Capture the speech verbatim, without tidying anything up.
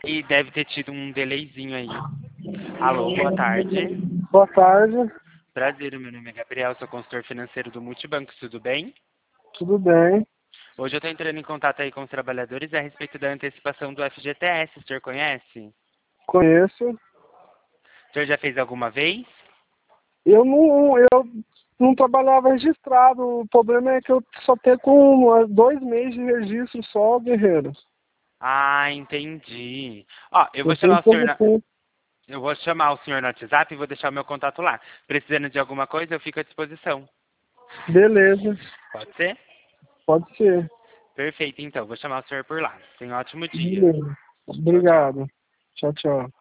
E deve ter tido um delayzinho aí. Alô, boa tarde. Boa tarde, Prazer, meu nome é Gabriel, sou consultor financeiro do Multibanco, tudo bem? tudo bem? Hoje eu estou entrando em contato aí com os trabalhadores a respeito da antecipação do F G T S, o senhor conhece? Conheço. O senhor já fez alguma vez? Eu não, eu não trabalhava registrado, o problema é que eu só tenho com uh, dois meses de registro só, guerreiro. Ah, entendi. Ó, eu vou Eu tenho chamar o senhor pouco na... tempo. Eu vou chamar o senhor no WhatsApp e vou deixar o meu contato lá. Precisando de alguma coisa, eu fico à disposição. Beleza, Pode ser? pode ser. Perfeito, então. Vou chamar o senhor por lá. Tenha um ótimo dia. Beleza. Tchau, tchau. Obrigado. Tchau, tchau.